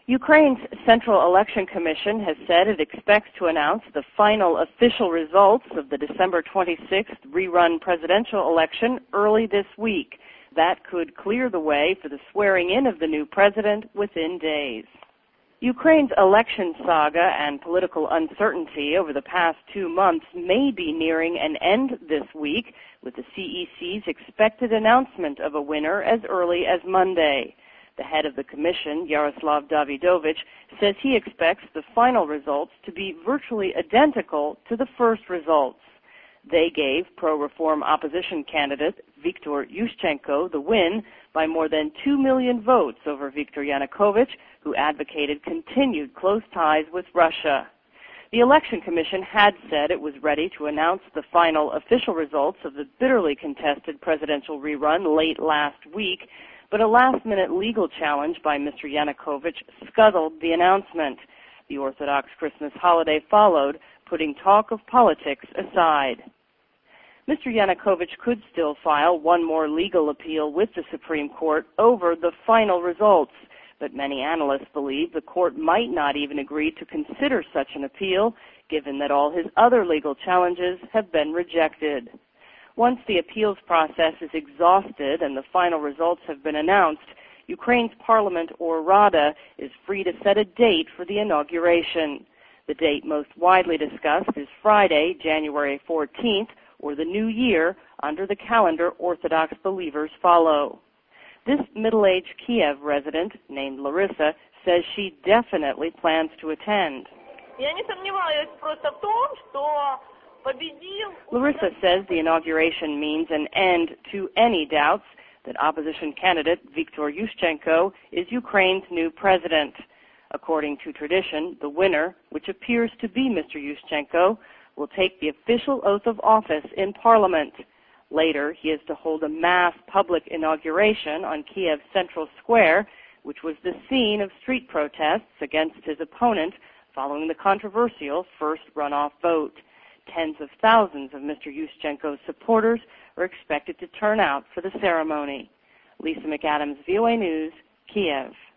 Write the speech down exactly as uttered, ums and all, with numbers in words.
Ukraine's Central Election Commission has said it expects to announce the final official results of the December twenty-sixth rerun presidential election early this week. That could clear the way for the swearing in of the new president within days. Ukraine's election saga and political uncertainty over the past two months may be nearing an end this week, with the C E C's expected announcement of a winner as early as Monday. The head of the commission, Yaroslav Davidovich, says he expects the final results to be virtually identical to the first results. They gave pro-reform opposition candidate Viktor Yushchenko the win by more than two million votes over Viktor Yanukovych, who advocated continued close ties with Russia. The Election Commission had said it was ready to announce the final official results of the bitterly contested presidential rerun late last week, but a last-minute legal challenge by Mister Yanukovych scuttled the announcement. The Orthodox Christmas holiday followed, putting talk of politics aside. Mister Yanukovych could still file one more legal appeal with the Supreme Court over the final results, but many analysts believe the court might not even agree to consider such an appeal, given that all his other legal challenges have been rejected. Once the appeals process is exhausted and the final results have been announced, Ukraine's parliament, or Rada, is free to set a date for the inauguration. The date most widely discussed is Friday, January fourteenth, or the new year, under the calendar Orthodox believers follow. This middle-aged Kiev resident, named Larissa, says she definitely plans to attend. Larissa says the inauguration means an end to any doubts that opposition candidate Viktor Yushchenko is Ukraine's new president. According to tradition, the winner, which appears to be Mister Yushchenko, will take the official oath of office in Parliament. Later, he is to hold a mass public inauguration on Kiev's Central Square, which was the scene of street protests against his opponent following the controversial first runoff vote. Tens of thousands of Mister Yushchenko's supporters are expected to turn out for the ceremony. Lisa McAdams, V O A News, Kiev.